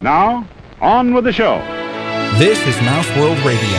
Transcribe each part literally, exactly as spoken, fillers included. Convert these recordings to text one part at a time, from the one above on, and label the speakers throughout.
Speaker 1: Now, on with the show.
Speaker 2: This is Mouse World Radio.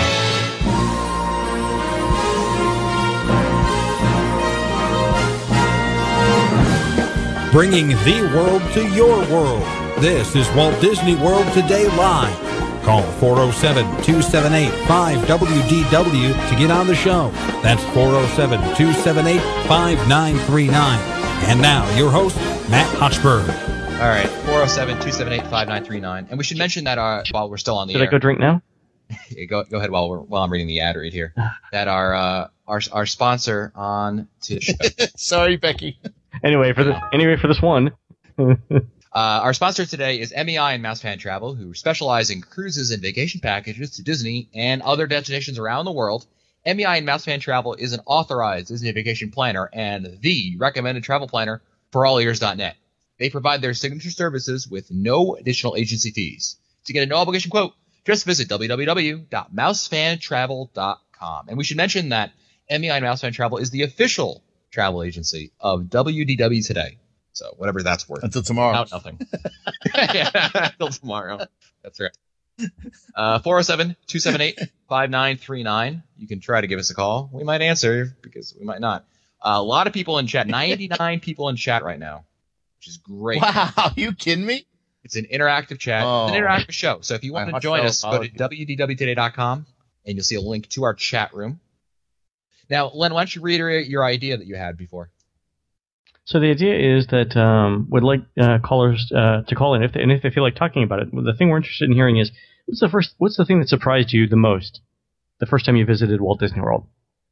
Speaker 2: Bringing the world to your world. This is Walt Disney World Today Live. Call four oh seven, two seven eight, five W D W to get on the show. That's four oh seven, two seven eight, five nine three nine. And now, your host, Matt Hochberg.
Speaker 3: All right, four oh seven, two seven eight, five nine three nine. And we should mention that uh, while we're still on the
Speaker 4: Should
Speaker 3: air.
Speaker 4: Should I go drink now?
Speaker 3: go go ahead while we're while I'm reading the ad read here. That our uh, our our sponsor on to the show.
Speaker 5: Sorry, Becky.
Speaker 4: Anyway, for this anyway for this one.
Speaker 3: Uh, our sponsor today is M E I and Mouse Fan Travel, who specialize in cruises and vacation packages to Disney and other destinations around the world. M E I and Mouse Fan Travel is an authorized Disney vacation planner and the recommended travel planner for all ears dot net. They provide their signature services with no additional agency fees. To get a no-obligation quote, just visit w w w dot mouse fan travel dot com. And we should mention that M E I and Mouse Fan Travel is the official travel agency of W D W Today. So whatever that's worth.
Speaker 5: Until tomorrow.
Speaker 3: Out nothing. Yeah, until tomorrow. That's right. Uh, four oh seven, two seven eight, five nine three nine. You can try to give us a call. We might answer because we might not. Uh, a lot of people in chat. ninety-nine people in chat right now, which is great.
Speaker 5: Wow, you kidding me?
Speaker 3: It's an interactive chat.
Speaker 5: Oh.
Speaker 3: It's an interactive show. So if you want
Speaker 5: I
Speaker 3: to join us,
Speaker 5: apology.
Speaker 3: go to w d w today dot com and you'll see a link to our chat room. Now, Len, why don't you reiterate your idea that you had before?
Speaker 4: So the idea is that um, would like uh, callers uh, to call in if they, and if they feel like talking about it. The thing we're interested in hearing is what's the first, what's the thing that surprised you the most the first time you visited Walt Disney World?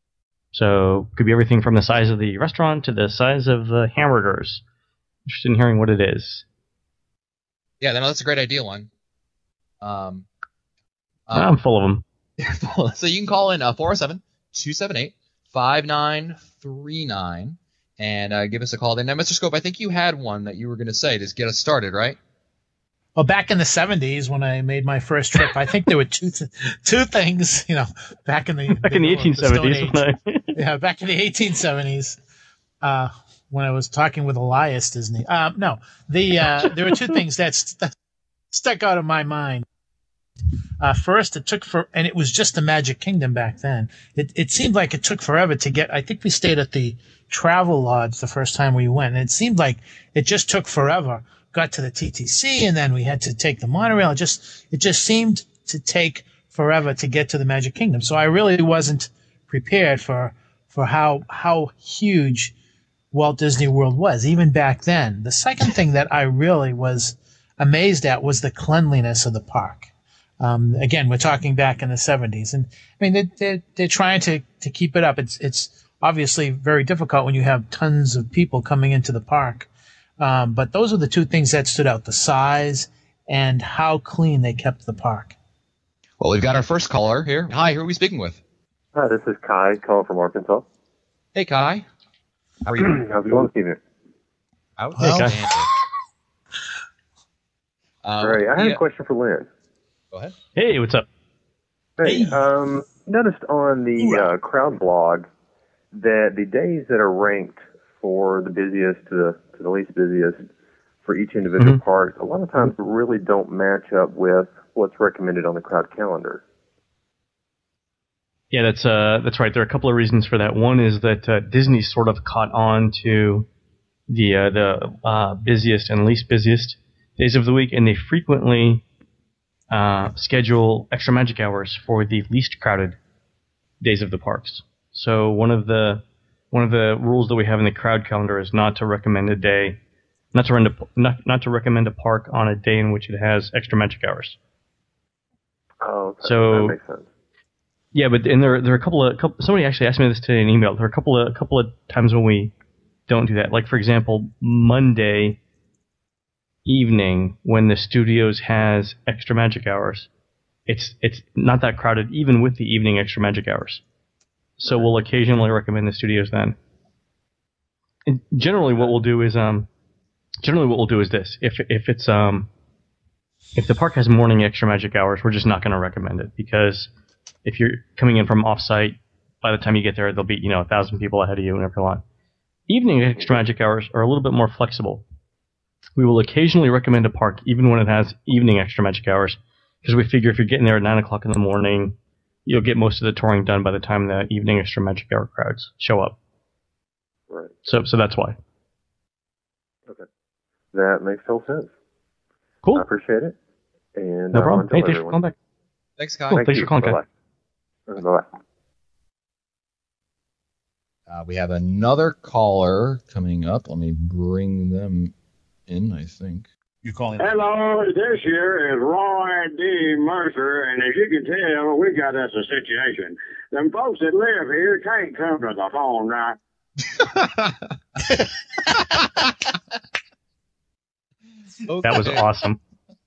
Speaker 4: So it could be everything from the size of the restaurant to the size of the hamburgers. Interested in hearing what it is.
Speaker 3: Yeah, no, that's a great idea, Len. Um,
Speaker 4: um, I'm full of them.
Speaker 3: So you can call in uh, four oh seven, two seven eight, five nine three nine. And uh, give us a call then. Now, Mister Scope, I think you had one that you were going to say to get us started, right?
Speaker 6: Well, back in the seventies when I made my first trip, I think there were two th- two things, you know, back in the
Speaker 4: back the, in the eighteen seventies.
Speaker 6: The I... yeah, back in the eighteen seventies, uh, when I was talking with Elias Disney. Uh, no, the uh, there were two things that, st- that stuck out of my mind. Uh, first, it took for, and it was just the Magic Kingdom back then. It it seemed like it took forever to get. I think we stayed at the Travel Lodge the first time we went, and it seemed like it just took forever. Got to the T T C, and then we had to take the monorail. It just it just seemed to take forever to get to the Magic Kingdom. So I really wasn't prepared for for how how huge Walt Disney World was even back then. The second thing that I really was amazed at was the cleanliness of the park. Um, again, we're talking back in the seventies, and I mean they they're, they're trying to to keep it up. It's it's obviously very difficult when you have tons of people coming into the park. Um, but those are the two things that stood out, the size and how clean they kept the park.
Speaker 3: Well, we've got our first caller here. Hi, who are we speaking with?
Speaker 7: Hi, this is Kai calling from Arkansas.
Speaker 3: Hey, Kai. How are you?
Speaker 7: How's it going this evening?
Speaker 3: Outstanding.
Speaker 4: Hey, Kai.
Speaker 3: Uh,
Speaker 7: Great. I had
Speaker 3: yeah.
Speaker 7: a question for Lynn.
Speaker 3: Go ahead.
Speaker 4: Hey, what's up?
Speaker 7: Hey, um, noticed on the uh, crowd blog that the days that are ranked for the busiest to the, to the least busiest for each individual
Speaker 4: mm-hmm.
Speaker 7: park, a lot of times really don't match up with what's recommended on the crowd calendar.
Speaker 4: Yeah, that's uh, that's right. There are a couple of reasons for that. One is that uh, Disney sort of caught on to the uh, the uh, busiest and least busiest days of the week, and they frequently uh, schedule extra magic hours for the least crowded days of the parks. So one of the one of the rules that we have in the crowd calendar is not to recommend a day, not to, rend a, not, not to recommend a park on a day in which it has extra magic hours.
Speaker 7: Oh, okay.
Speaker 4: So,
Speaker 7: that makes sense.
Speaker 4: Yeah, but and there there are a couple of couple, somebody actually asked me this today in an email. There are a couple of a couple of times when we don't do that. Like for example, Monday evening when the studios has extra magic hours, it's it's not that crowded even with the evening extra magic hours. So we'll occasionally recommend the studios then. And generally, what we'll do is um, generally what we'll do is this: if if it's um, if the park has morning extra magic hours, we're just not going to recommend it because if you're coming in from off-site, by the time you get there, there'll be you know a thousand people ahead of you and everything. Evening extra magic hours are a little bit more flexible. we will occasionally recommend a park even when it has evening extra magic hours, because we figure if you're getting there at nine o'clock in the morning, you'll get most of the touring done by the time the evening extra magic hour crowds show up.
Speaker 7: Right.
Speaker 4: So, so that's why.
Speaker 7: Okay. That makes total sense.
Speaker 4: Cool.
Speaker 7: I appreciate it. And
Speaker 4: No
Speaker 7: uh,
Speaker 4: problem.
Speaker 7: until
Speaker 4: Hey, thanks for
Speaker 7: everyone.
Speaker 4: calling back.
Speaker 3: Thanks, Kai.
Speaker 4: Cool.
Speaker 7: Thank
Speaker 4: Thanks
Speaker 7: you.
Speaker 4: for calling, Kai.
Speaker 7: Bye-bye. Bye-bye.
Speaker 3: Uh, we have another caller coming up. Let me bring them in, I think.
Speaker 5: You calling?
Speaker 8: Hello, this here is Roy D. Mercer, and as you can tell, we got us a situation. Them folks that live here can't come to the phone, right?
Speaker 4: That was awesome.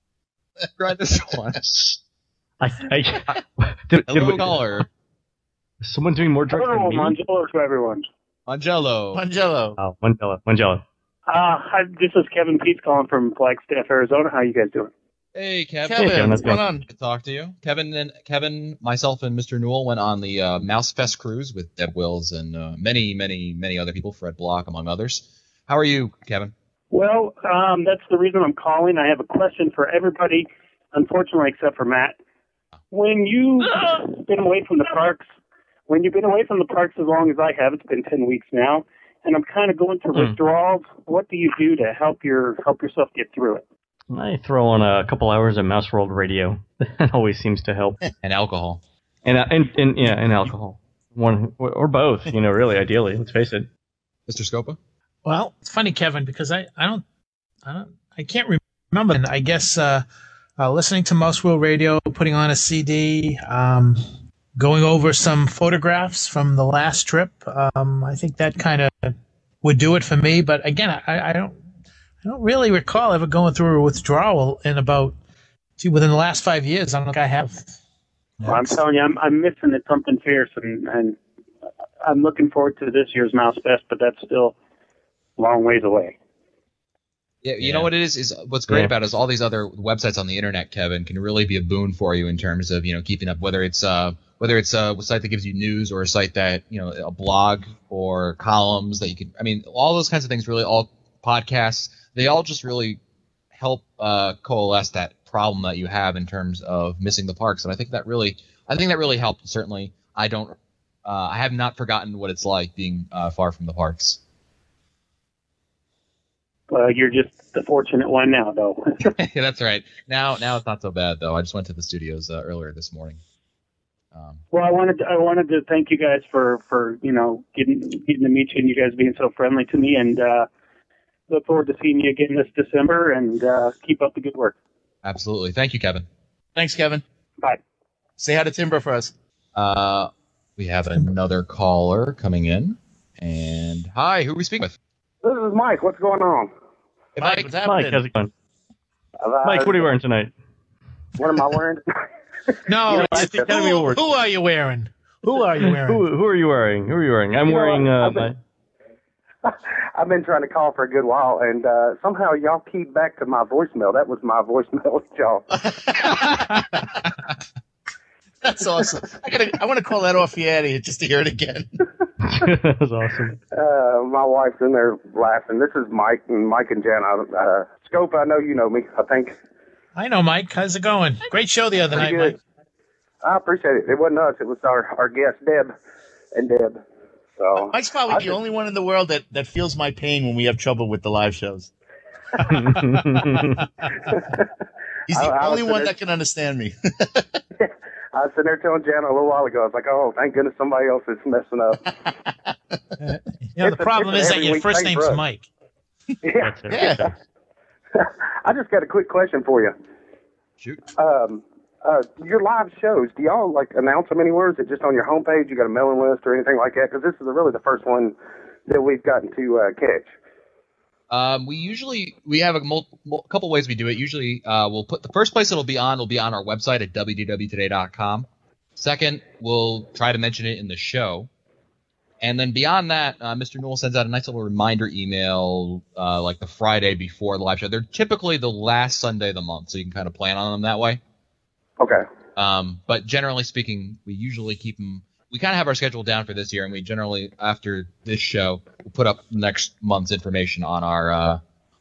Speaker 3: Try this one.
Speaker 4: I, I, did, did
Speaker 3: Hello,
Speaker 4: we,
Speaker 3: caller.
Speaker 4: is someone doing more drugs
Speaker 8: Hello,
Speaker 4: than me?
Speaker 8: Manjolo to everyone.
Speaker 3: Angelo.
Speaker 6: Mangello.
Speaker 4: Oh, Manjella. Manjella.
Speaker 8: Uh, hi, this is Kevin Peets calling from Flagstaff, Arizona. How you guys doing?
Speaker 3: Hey, Kevin.
Speaker 4: Kevin,
Speaker 6: Kevin,
Speaker 4: what's
Speaker 6: what's going
Speaker 4: going
Speaker 6: on?
Speaker 3: Good to talk to you. Kevin and Kevin, myself, and Mister Newell went on the uh, Mouse Fest cruise with Deb Wills and uh, many, many, many other people, Fred Block, among others. How are you, Kevin?
Speaker 8: Well, um, that's the reason I'm calling. I have a question for everybody, unfortunately, except for Matt. When you've been away from the parks, when you've been away from the parks as long as I have, it's been ten weeks now, and I'm kind of going through
Speaker 4: Hmm.
Speaker 8: withdrawals. What do you do to help your help yourself get through it?
Speaker 4: I throw on a couple hours of Mouse World Radio. That always seems to help.
Speaker 3: And alcohol.
Speaker 4: And, uh, and, and yeah, and alcohol. One or both, you know, really, ideally. Let's face it.
Speaker 3: Mister Scopa?
Speaker 6: Well, it's funny, Kevin, because I, I don't, I don't, I can't remember. And I guess uh, uh, listening to Mouse World Radio, putting on a C D, um, going over some photographs from the last trip. Um, I think that kind of would do it for me. But again, I, I don't, I don't really recall ever going through a withdrawal in about, gee, within the last five years. I don't think I have.
Speaker 8: Well, I'm telling you, I'm, I'm missing it something fierce, and, and I'm looking forward to this year's Mouse Fest, but that's still a long ways away.
Speaker 3: Yeah, you
Speaker 4: Yeah.
Speaker 3: know what it is? Is what's great
Speaker 4: Yeah.
Speaker 3: about it is all these other websites on the internet, Kevin, can really be a boon for you in terms of you know keeping up. Whether it's uh whether it's a site that gives you news or a site that you know a blog or columns that you can. I mean, all those kinds of things. Really, all podcasts. They all just really help uh, coalesce that problem that you have in terms of missing the parks. And I think that really, I think that really helped. Certainly, I don't. Uh, I have not forgotten what it's like being uh, far from the parks.
Speaker 8: Well, you're just the fortunate one now, though.
Speaker 3: Yeah, that's right. Now, now it's not so bad though. I just went to the studios uh, earlier this morning. Um,
Speaker 8: Well, I wanted to, I wanted to thank you guys for, for you know getting getting to meet you and you guys being so friendly to me, and uh, look forward to seeing you again this December, and uh, keep up the good work.
Speaker 3: absolutely. Thank you, Kevin.
Speaker 5: Thanks, Kevin.
Speaker 8: Bye.
Speaker 5: Say hi to Timber for us.
Speaker 3: Uh, we have another caller coming in. And hi, who are we speaking with?
Speaker 8: This is Mike. What's going on?
Speaker 3: Hey,
Speaker 5: Mike,
Speaker 3: Mike.
Speaker 5: what's
Speaker 4: Mike,
Speaker 5: happening?
Speaker 4: how's it going?
Speaker 8: Uh,
Speaker 4: Mike, what are you wearing tonight?
Speaker 8: What am I wearing?
Speaker 6: No,
Speaker 4: You know,
Speaker 6: it's-
Speaker 4: at the Academy
Speaker 6: who,
Speaker 4: Awards.
Speaker 6: who are you wearing? Who are you wearing?
Speaker 4: Who, who are you wearing? Who are you wearing? I'm
Speaker 7: You know,
Speaker 4: wearing uh,
Speaker 7: I've been-
Speaker 4: my...
Speaker 7: I've been trying to call for a good while, and uh, somehow y'all keyed back to my voicemail. That was my voicemail, y'all.
Speaker 5: That's awesome. I gotta. I want to call that off the ad here just to hear it again.
Speaker 4: That was awesome.
Speaker 7: Uh, my wife's in there laughing. This is Mike and Mike and Jen. Uh, Scope, I know you know me, I think.
Speaker 6: I know, Mike. How's it going? Great show the other
Speaker 7: Pretty
Speaker 6: night,
Speaker 7: good.
Speaker 6: Mike.
Speaker 7: I appreciate it. It wasn't us. It was our, our guest, Deb and Deb. So
Speaker 5: Mike's probably
Speaker 7: I
Speaker 5: the
Speaker 7: just-
Speaker 5: only one in the world that, that feels my pain when we have trouble with the live shows. He's the
Speaker 7: I- I was
Speaker 5: only one
Speaker 7: sitting-
Speaker 5: that can understand me.
Speaker 7: I was sitting there telling Jan a little while ago, I was like, oh, thank goodness somebody else is messing up.
Speaker 6: You know,
Speaker 7: It's
Speaker 6: the
Speaker 7: a-
Speaker 6: problem
Speaker 7: it's
Speaker 6: is
Speaker 7: an
Speaker 6: that your
Speaker 7: every
Speaker 6: first
Speaker 7: week thing
Speaker 6: name's
Speaker 7: for us.
Speaker 6: Mike.
Speaker 7: Yeah.
Speaker 4: That's it.
Speaker 5: Yeah.
Speaker 7: I just got a quick question for you.
Speaker 3: Shoot.
Speaker 7: Um, uh, your live shows, do y'all like announce them anywhere? Is it just on your homepage? You got a mailing list or anything like that? Because this is really the first one that we've gotten to uh, catch.
Speaker 3: Um, we usually we have a mul- mul- couple ways we do it. Usually, uh, we'll put the first place it'll be on will be on our website at w w w today dot com. Second, we'll try to mention it in the show, and then beyond that, uh, Mister Newell sends out a nice little reminder email uh, like the Friday before the live show. They're typically the last Sunday of the month, so you can kind of plan on them that way.
Speaker 7: Okay.
Speaker 3: Um, but generally speaking, we usually keep them. We kind of have our schedule down for this year, and we generally, after this show, we'll put up next month's information on our uh,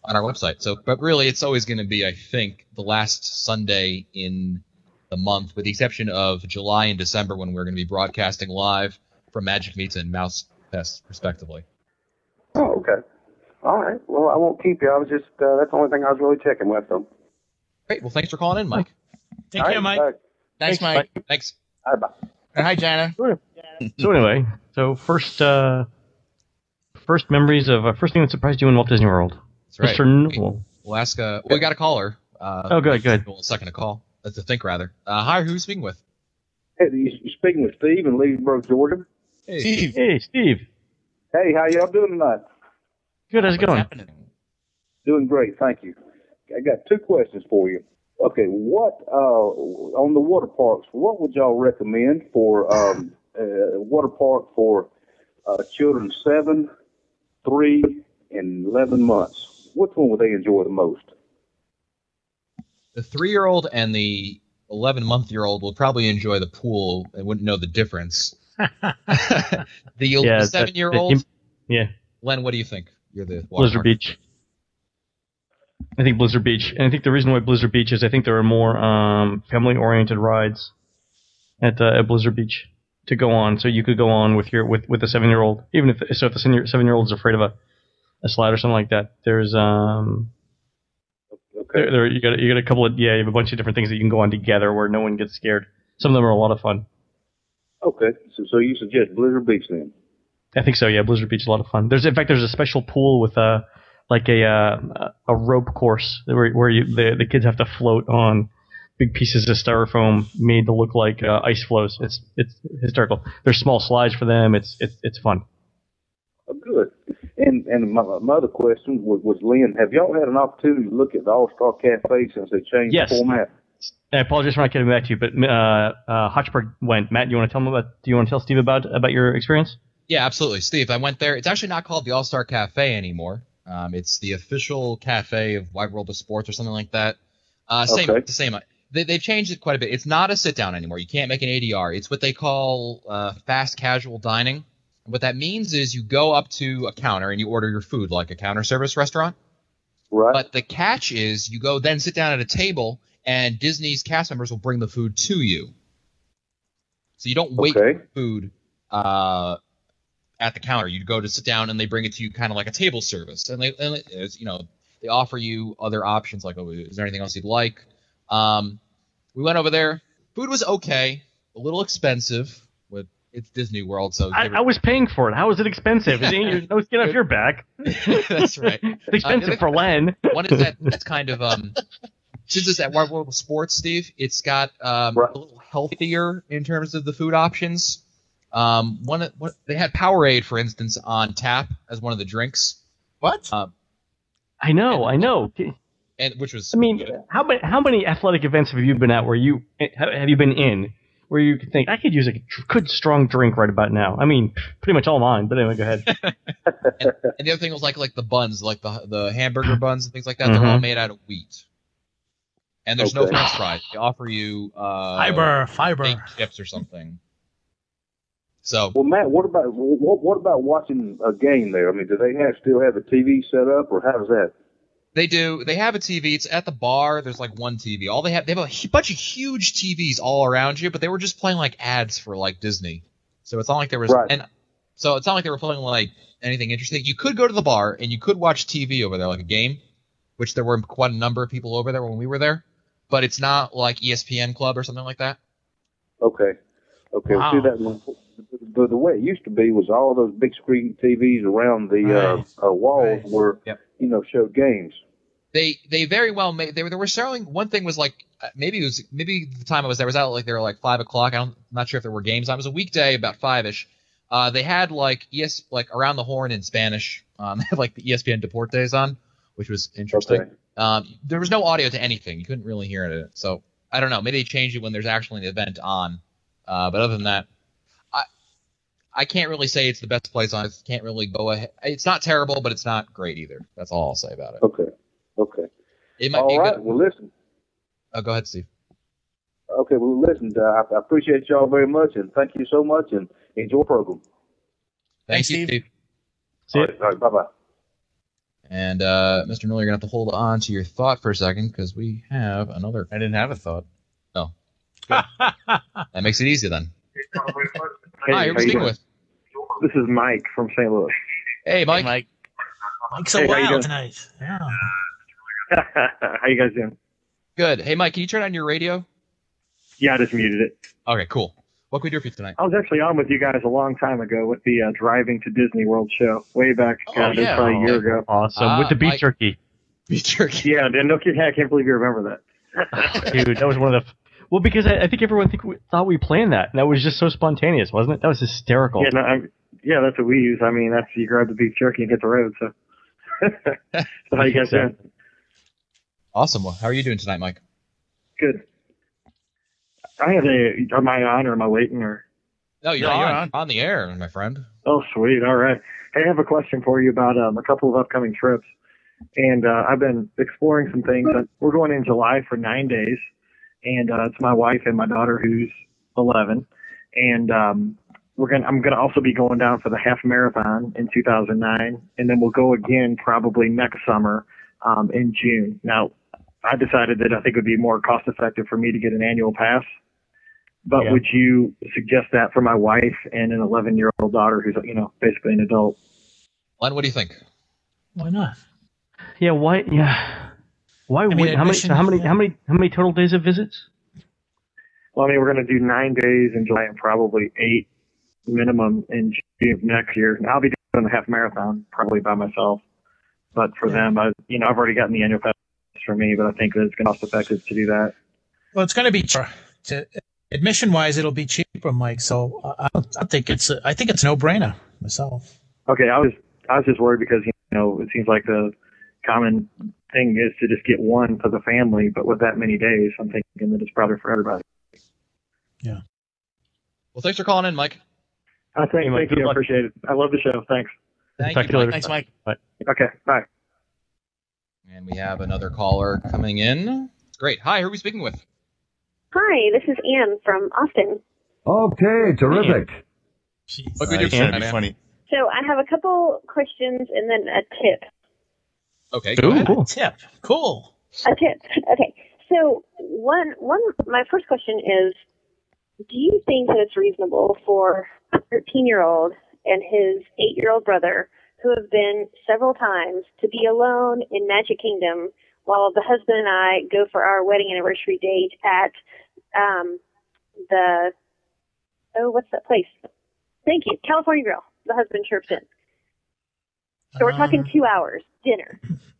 Speaker 3: on our website. So, but really, it's always going to be, I think, the last Sunday in the month, with the exception of July and December, when we're going to be broadcasting live from Magic Meets and Mouse Fest, respectively.
Speaker 9: Oh, okay. All right. Well, I won't keep you. I was just, uh, that's the only thing I was really checking with them.
Speaker 3: Great. Well, thanks for calling in, Mike.
Speaker 6: Take
Speaker 9: All
Speaker 6: care,
Speaker 9: right,
Speaker 6: Mike.
Speaker 9: uh,
Speaker 5: Thanks, Mike.
Speaker 3: Thanks.
Speaker 9: Bye bye.
Speaker 5: And hi, Jana.
Speaker 4: So anyway, so first, uh, first memories of uh, first thing that surprised you in Walt Disney World,
Speaker 3: That's right.
Speaker 4: Mister Newell.
Speaker 3: We'll ask. Uh, we got a caller. Uh,
Speaker 4: Oh, good, good.
Speaker 3: A second to call. Let's think rather. Uh, hi, who's speaking with?
Speaker 9: Hey, you- you're speaking with Steve in Leesburg, Georgia.
Speaker 3: Hey,
Speaker 5: Steve.
Speaker 4: Hey, Steve.
Speaker 9: Hey, how y'all doing tonight?
Speaker 4: Good. How's it
Speaker 3: what's
Speaker 4: going?
Speaker 3: happening?
Speaker 9: Doing great, thank you. I got two questions for you. Okay, what uh, on the water parks? What would y'all recommend for um, uh, water park for uh, children seven, three, and eleven months? Which one would they enjoy the most?
Speaker 3: The three-year-old and the eleven-month-year-old will probably enjoy the pool and wouldn't know the difference. the
Speaker 4: Yeah, that-
Speaker 3: seven-year-old,
Speaker 4: that- Yeah,
Speaker 3: Len, what do you think? You're the water
Speaker 4: Blizzard
Speaker 3: park.
Speaker 4: Beach. I think Blizzard Beach, and I think the reason why Blizzard Beach is I think there are more um, family-oriented rides at, uh, at Blizzard Beach to go on. So you could go on with your with, with a seven-year-old, even if so if the senior, seven-year-old is afraid of a, a slide or something like that. There's um
Speaker 9: Okay.
Speaker 4: there, there you got you got a couple of yeah you have a bunch of different things that you can go on together where no one gets scared. Some of them are a lot of fun.
Speaker 9: Okay. So, so you suggest Blizzard Beach then?
Speaker 4: I think so. Yeah, Blizzard Beach is a lot of fun. There's in fact there's a special pool with a like a uh, a rope course where where you the the kids have to float on big pieces of styrofoam made to look like uh, ice floes. It's it's hysterical. There's small slides for them. It's it's it's fun.
Speaker 9: Oh, good. And and my, my other question was, was, Lynn, have y'all had an opportunity to look at the All-Star Cafe since they changed
Speaker 4: Yes.
Speaker 9: the format?
Speaker 4: I apologize for not getting back to you, but uh, uh, Hotchberg went. Matt, you want to tell him about? Do you want to tell Steve about about your experience?
Speaker 3: Yeah, absolutely. Steve, I went there. It's actually not called the All-Star Cafe anymore. Um, it's the official cafe of Wide World of Sports or something like that. Uh, same,
Speaker 9: Okay.
Speaker 3: the same. They, they've changed it quite a bit. It's not a sit-down anymore. You can't make an A D R. It's what they call uh, fast casual dining. And what that means is you go up to a counter and you order your food like a counter service restaurant.
Speaker 9: Right.
Speaker 3: But the catch is you go then sit down at a table and Disney's cast members will bring the food to you. So you don't wait
Speaker 9: Okay.
Speaker 3: for food uh, at the counter. You go to sit down and they bring it to you kind of like a table service. And they, and it's, you know, they offer you other options like, oh, is there anything else you'd like? Um, we went over there. Food was okay, a little expensive. With it's Disney World, so
Speaker 4: I, I was paying for it. How is it expensive? It ain't no skin off your back.
Speaker 3: that's right.
Speaker 4: It's expensive
Speaker 3: Uh,
Speaker 4: for Len.
Speaker 3: One is that that's kind of um since it's at Wide World of Sports, Steve, it's got um
Speaker 9: Right.
Speaker 3: a little healthier in terms of the food options. Um, one, one they had Powerade, for instance, on tap as one of the drinks,
Speaker 5: What?
Speaker 3: uh,
Speaker 4: I know, I know.
Speaker 3: and which was
Speaker 4: I mean, how many how many athletic events have you been at where you have have you been in where you could think I could use a good strong drink right about now? I mean, pretty much all mine. But anyway, go ahead.
Speaker 3: and the other thing was like like the buns, like the the hamburger buns and things like that. They're all
Speaker 4: Mhm.
Speaker 3: made out of wheat, and there's no
Speaker 9: Okay.
Speaker 3: French fries. They offer you uh,
Speaker 6: Fiber, fiber.
Speaker 3: baked chips or something. So
Speaker 9: Well, Matt, what about what, what about watching a game there? I mean, do they have still have a T V set up, or how does that?
Speaker 3: they do. They have a T V. It's at the bar. There's like one T V. All they have, they have a hu- bunch of huge T Vs all around you, but they were just playing like ads for like Disney. So it's not like there was,
Speaker 9: Right.
Speaker 3: and so it's not like they were playing like anything interesting. You could go to the bar and you could watch T V over there, like a game, which there were quite a number of people over there when we were there. But it's not like E S P N Club or something like that.
Speaker 9: Okay, okay.
Speaker 6: Wow.
Speaker 9: See that the, the way it used to be was all those big screen T Vs around the
Speaker 6: Right.
Speaker 9: uh, uh, walls
Speaker 6: Right.
Speaker 9: were
Speaker 3: Yep.
Speaker 9: you know showed games.
Speaker 3: They they very well made. They were they were showing one thing was like uh, maybe it was maybe the time I was there was out like they were like five o'clock. I don't, I'm not sure if there were games. It was a weekday about five ish. Uh, they had like E S like Around the Horn in Spanish. Um, they had like the E S P N Deportes on, which was interesting.
Speaker 9: Okay.
Speaker 3: Um, there was no audio to anything. You couldn't really hear it. So I don't know. Maybe they changed it when there's actually an event on. Uh, but other than that, I I can't really say it's the best place on. I can't really go ahead. It's not terrible, but it's not great either. That's all I'll say about it.
Speaker 9: Okay, okay.
Speaker 3: It might be
Speaker 9: All
Speaker 3: a
Speaker 9: right.
Speaker 3: good.
Speaker 9: Well, listen.
Speaker 3: Oh, go ahead, Steve.
Speaker 9: Okay. Well, listen. Uh, I, I appreciate y'all very much, and thank you so much, and enjoy the program.
Speaker 3: Thank
Speaker 5: Thanks,
Speaker 3: you,
Speaker 5: Steve.
Speaker 3: Steve.
Speaker 4: See
Speaker 9: All
Speaker 4: it?
Speaker 9: right. All right. Bye bye.
Speaker 3: And uh, Mister Miller, you're gonna have to hold on to your thought for a second because we have another.
Speaker 5: I didn't have a thought.
Speaker 3: Oh, that makes it easy then.
Speaker 7: Hey,
Speaker 3: Hi, who are we
Speaker 7: how you
Speaker 3: speaking
Speaker 7: doing?
Speaker 3: with?
Speaker 7: This is Mike from Saint Louis.
Speaker 3: Hey, Mike.
Speaker 5: Hey, Mike.
Speaker 6: Mike's a
Speaker 7: Hey, how you
Speaker 6: wild
Speaker 7: doing?
Speaker 6: tonight. Yeah.
Speaker 7: How you guys doing?
Speaker 3: Good. Hey, Mike, can you turn on your radio?
Speaker 7: Yeah, I just muted it.
Speaker 3: Okay, cool. What can we do for you tonight?
Speaker 7: I was actually on with you guys a long time ago with the uh, Driving to Disney World show, way back,
Speaker 5: Oh,
Speaker 7: God, it was
Speaker 5: yeah.
Speaker 7: probably a year ago.
Speaker 4: Awesome.
Speaker 3: Ah,
Speaker 4: With the beef
Speaker 3: Mike-
Speaker 4: jerky.
Speaker 3: Beef jerky.
Speaker 7: Yeah, and no kid, I can't believe you remember that.
Speaker 4: Dude, that was one of the... Well, because I, I think everyone think we, thought we planned that, and that was just so spontaneous, wasn't it? That was hysterical.
Speaker 7: Yeah, no, I, yeah, that's what we use. I mean, that's you grab the beef jerky and hit the road. So, so how you guys doing?
Speaker 3: Awesome. Well, how are you doing tonight, Mike?
Speaker 7: Good. I have a. Am I on or am I waiting or?
Speaker 3: No, you're,
Speaker 5: No,
Speaker 3: on,
Speaker 5: you're on.
Speaker 3: on the air, my friend.
Speaker 7: Oh, sweet. All right. Hey, I have a question for you about um, a couple of upcoming trips, and uh, I've been exploring some things. We're going in July for nine days, and uh, it's my wife and my daughter who's eleven, and um, we're gonna. I'm gonna also be going down for the half marathon in two thousand nine, and then we'll go again probably next summer um, in June. Now, I decided that I think it would be more cost effective for me to get an annual pass. But
Speaker 4: Yeah.
Speaker 7: would you suggest that for my wife and an eleven-year-old daughter who's, you know, basically an adult?
Speaker 3: Len, what do you think?
Speaker 6: Why not?
Speaker 4: Yeah, why? Yeah. Why
Speaker 6: mean,
Speaker 4: would... How many,
Speaker 6: admission-
Speaker 4: so how many, how many, how many total days of visits?
Speaker 7: Well, I mean, we're going to do nine days in July and probably eight minimum in June of next year. And I'll be doing the half marathon probably by myself. But for
Speaker 6: Yeah.
Speaker 7: them, I, you know, I've already gotten the annual pass for me, but I think that it's going to cost effective to do that.
Speaker 6: Well, it's going to be cheaper. To, admission-wise, it'll be cheaper, Mike. So uh, I, don't, I think it's a, I think it's a no-brainer myself.
Speaker 7: Okay, I was I was just worried because, you know, it seems like the common thing is to just get one for the family, but with that many days, I'm thinking that it's probably for everybody.
Speaker 3: Well, thanks for calling in, Mike.
Speaker 7: I think,
Speaker 4: Hey, Mike,
Speaker 7: thank
Speaker 4: good
Speaker 7: you. I
Speaker 4: luck.
Speaker 7: appreciate it. I love the show. Thanks.
Speaker 3: Thank
Speaker 4: Talk
Speaker 3: you,
Speaker 4: to you later.
Speaker 5: Thanks, Mike.
Speaker 7: Okay, bye.
Speaker 3: And we have another caller coming in. Great. Hi, who are we speaking with?
Speaker 10: Hi, this is Anne from Austin.
Speaker 11: Okay, terrific.
Speaker 3: What can we do
Speaker 5: Nice.
Speaker 3: for you,
Speaker 5: That'd be
Speaker 3: man?
Speaker 5: funny.
Speaker 10: So I have a couple questions and then a tip.
Speaker 3: Okay, go
Speaker 4: Ooh,
Speaker 3: ahead.
Speaker 4: cool.
Speaker 6: Tip. Cool.
Speaker 10: A tip. Okay. So one, one, my first question is, do you think that it's reasonable for a thirteen-year-old and his eight-year-old brother, who have been several times, to be alone in Magic Kingdom while the husband and I go for our wedding anniversary date at um, the, oh, what's that place? Thank you, California Grill. The husband chirps in. So we're talking
Speaker 6: Um,
Speaker 10: two hours, dinner,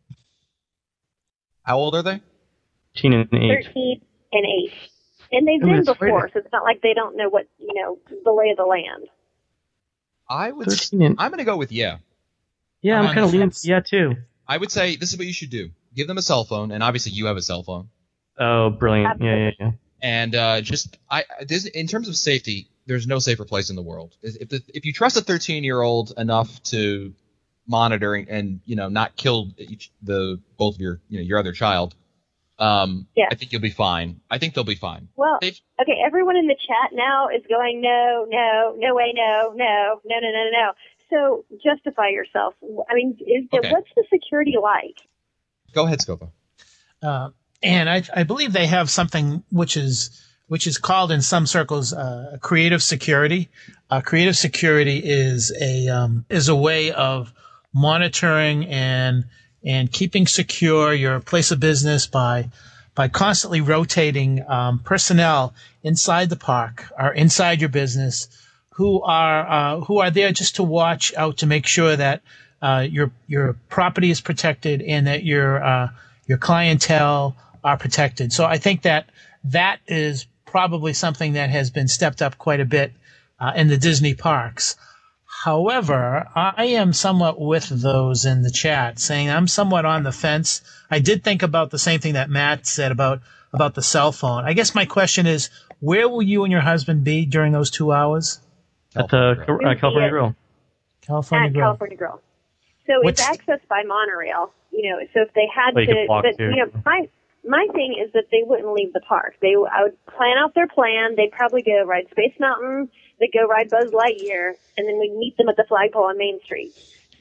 Speaker 3: How old are they?
Speaker 4: Teen and eight.
Speaker 10: thirteen and eight. And they've
Speaker 4: Oh,
Speaker 10: been
Speaker 4: that's
Speaker 10: before,
Speaker 4: right.
Speaker 10: so it's not like they don't know what, you know, the lay of the land.
Speaker 3: I would. s-
Speaker 4: thirteen and...
Speaker 3: I'm going to go with yeah.
Speaker 4: Yeah,
Speaker 6: I'm
Speaker 4: I'm
Speaker 6: on
Speaker 4: kind of
Speaker 6: the
Speaker 4: leaning...
Speaker 6: fence.
Speaker 4: Yeah, too.
Speaker 3: I would say this is what you should do. Give them a cell phone, and obviously you have a cell phone.
Speaker 4: Oh, brilliant. Yeah, yeah, yeah.
Speaker 3: And uh, just I this, in terms of safety, there's no safer place in the world. If the, if you trust a thirteen-year-old enough to monitor and, and you know not kill each the both of your you know your other child, um,
Speaker 10: Yeah.
Speaker 3: I think you'll be fine. I think they'll be fine.
Speaker 10: Well,
Speaker 3: They've-
Speaker 10: okay, everyone in the chat now is going, no, no, no way, no, no, no, no, no, no. So justify yourself. I mean, is the,
Speaker 3: Okay.
Speaker 10: what's the security like?
Speaker 3: Go ahead, Scopa.
Speaker 6: Uh, and I, I believe they have something which is which is called in some circles uh, creative security. Uh, creative security is a um, is a way of monitoring and and keeping secure your place of business by by constantly rotating um, personnel inside the park or inside your business who are uh, who are there just to watch out to make sure that uh, your your property is protected and that your uh, your clientele are protected. So I think that that is probably something that has been stepped up quite a bit uh, in the Disney parks. However, I am somewhat with those in the chat saying I'm somewhat on the fence. I did think about the same thing that Matt said about about the cell phone. I guess my question is, where will you and your husband be during those two hours?
Speaker 4: At the
Speaker 3: California
Speaker 4: uh, California Grill.
Speaker 6: California
Speaker 10: At
Speaker 6: Grill.
Speaker 10: California Grill. So
Speaker 6: What's-
Speaker 10: it's accessed by monorail. You know, so if they had
Speaker 4: Well, you
Speaker 10: to,
Speaker 4: could walk
Speaker 10: but
Speaker 4: too.
Speaker 10: you know, my my thing is that they wouldn't leave the park. They, I would plan out their plan. They'd probably go ride Space Mountain. They'd go ride Buzz Lightyear, and then we'd meet them at the flagpole on Main Street. So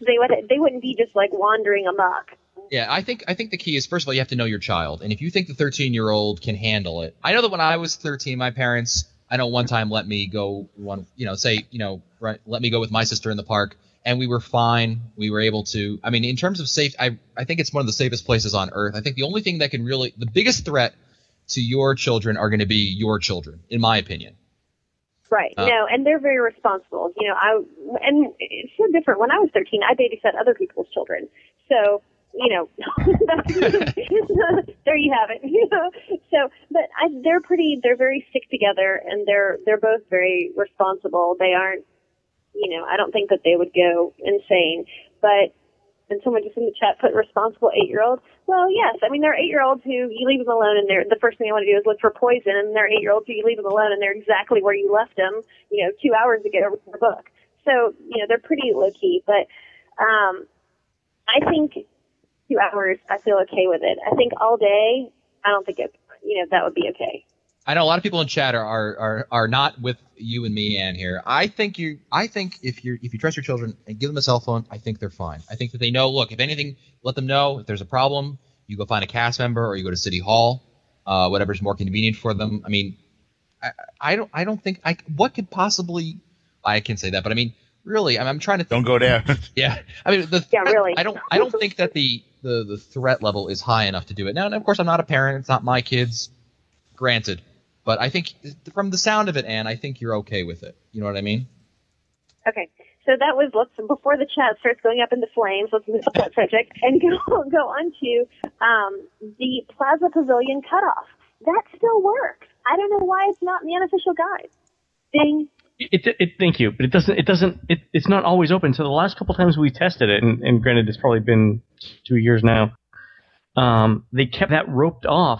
Speaker 10: they would they wouldn't be just like wandering amok.
Speaker 3: Yeah, I think I think the key is, first of all, you have to know your child. And if you think the thirteen-year-old can handle it. I know that when I was thirteen, my parents, I know one time let me go, one, you know, say, you know, right, let me go with my sister in the park, and we were fine. We were able to, I mean, in terms of safe, I, I think it's one of the safest places on earth. I think the only thing that can really, the biggest threat to your children are going to be your children, in my opinion.
Speaker 10: Right.
Speaker 3: Uh,
Speaker 10: no, and they're very responsible. You know, I and it's so different. When I was thirteen, I babysat other people's children. So, you know, that's, there you have it. You know, so, but I, they're pretty. They're very stick together, and they're they're both very responsible. They aren't. You know, I don't think that they would go insane. But and someone just in the chat put responsible eight-year-old. Well, yes. I mean, there are eight-year-olds who you leave them alone, and they're the first thing they want to do is look for poison. And there are eight-year-olds who you leave them alone, and they're exactly where you left them, you know, two hours ago with your book. So, you know, they're pretty low-key. But um, I think two hours, I feel okay with it. I think all day, I don't think it, you know, that would be okay.
Speaker 3: I know a lot of people in chat are, are, are, are not with you and me, Ann, here. I think you I think if you if you trust your children and give them a cell phone, I think they're fine. I think that they know, look, if anything, let them know if there's a problem, you go find a cast member or you go to City Hall, uh, whatever's more convenient for them. I mean, I, I don't I don't think I what could possibly I can say that, but I mean, really, I'm, I'm trying to
Speaker 5: Don't go there.
Speaker 3: Yeah. I mean, the
Speaker 10: yeah, really.
Speaker 3: I don't I don't think that the, the, the threat level is high enough to do it. Now, and of course, I'm not a parent. It's not my kids. Granted. But I think from the sound of it, Ann, I think you're okay with it. You know what I mean?
Speaker 10: Okay. So that was, let's, before the chat starts going up into flames, let's move off that subject and go, go on to um, the Plaza Pavilion cutoff. That still works. I don't know why it's not in the unofficial guide. Ding.
Speaker 4: It, it, it, thank you, but it doesn't. It doesn't. It, it's not always open. So the last couple times we tested it, and, and granted, it's probably been two years now. Um, they kept that roped off